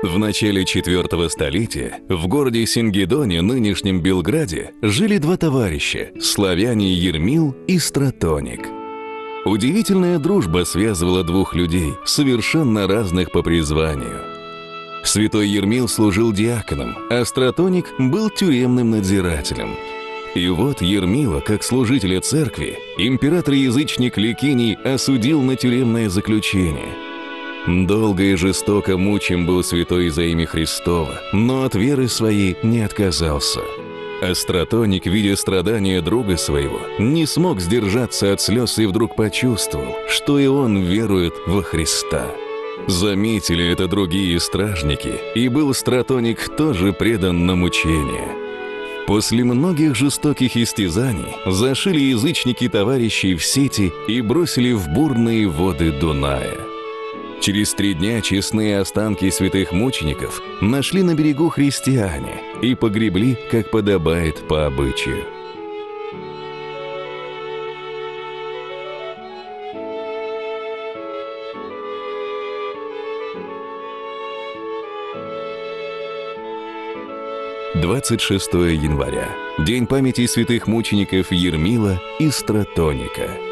В начале IV столетия в городе Сингидоне, нынешнем Белграде, жили два товарища – славяне Ермил и Стратоник. Удивительная дружба связывала двух людей, совершенно разных по призванию. Святой Ермил служил диаконом, а Стратоник был тюремным надзирателем. И вот Ермила, как служителя церкви, император-язычник Ликиний осудил на тюремное заключение. Долго и жестоко мучим был святой за имя Христова, но от веры своей не отказался. А Стратоник, видя страдания друга своего, не смог сдержаться от слез и вдруг почувствовал, что и он верует во Христа. Заметили это другие стражники, и был Стратоник тоже предан на мучение. После многих жестоких истязаний зашили язычники товарищей в сети и бросили в бурные воды Дуная. Через 3 дня честные останки святых мучеников нашли на берегу христиане и погребли, как подобает по обычаю. – 26 января. День памяти святых мучеников Ермила и Стратоника.